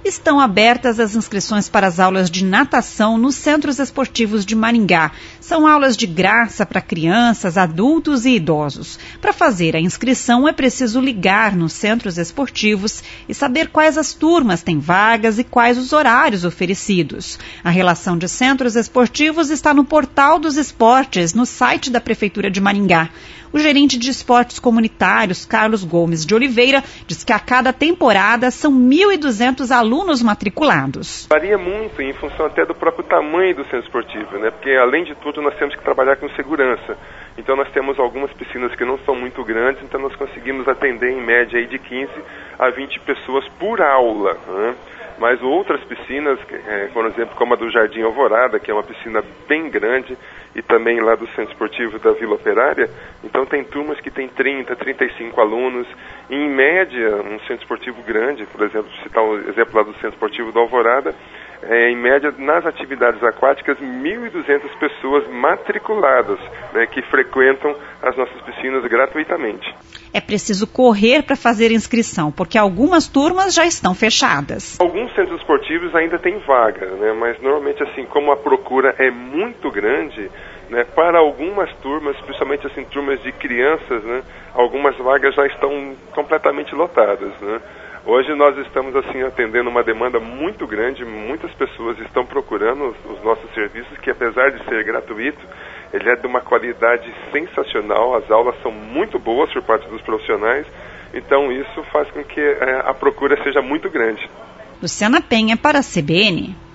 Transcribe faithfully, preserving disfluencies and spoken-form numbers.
Estão abertas as inscrições para as aulas de natação nos centros esportivos de Maringá. São aulas de graça para crianças, adultos e idosos. Para fazer a inscrição é preciso ligar nos centros esportivos e saber quais as turmas têm vagas e quais os horários oferecidos. A relação de centros esportivos está no Portal dos Esportes, no site da Prefeitura de Maringá. O gerente de esportes comunitários, Carlos Gomes de Oliveira, diz que a cada temporada são mil e duzentos alunos matriculados. Varia muito em função até do próprio tamanho do centro esportivo, né? Porque além de tudo nós temos que trabalhar com segurança. Então nós temos algumas piscinas que não são muito grandes, então nós conseguimos atender em média aí de quinze a vinte pessoas por aula, né? Mas outras piscinas, é, por exemplo, como a do Jardim Alvorada, que é uma piscina bem grande, e também lá do Centro Esportivo da Vila Operária, então tem turmas que tem trinta, trinta e cinco alunos. E, em média, um centro esportivo grande, por exemplo, citar um exemplo lá do Centro Esportivo da Alvorada, é, em média, nas atividades aquáticas, mil e duzentas pessoas matriculadas, né, que frequentam as nossas piscinas gratuitamente. É preciso correr para fazer inscrição, porque algumas turmas já estão fechadas. Alguns centros esportivos ainda têm vaga, né, mas normalmente, assim, como a procura é muito grande, né, para algumas turmas, principalmente assim, turmas de crianças, né, algumas vagas já estão completamente lotadas, né. Hoje nós estamos assim atendendo uma demanda muito grande, muitas pessoas estão procurando os, os nossos serviços, que apesar de ser gratuito, ele é de uma qualidade sensacional, as aulas são muito boas por parte dos profissionais, então isso faz com que é, a procura seja muito grande. Luciana Penha para a C B N.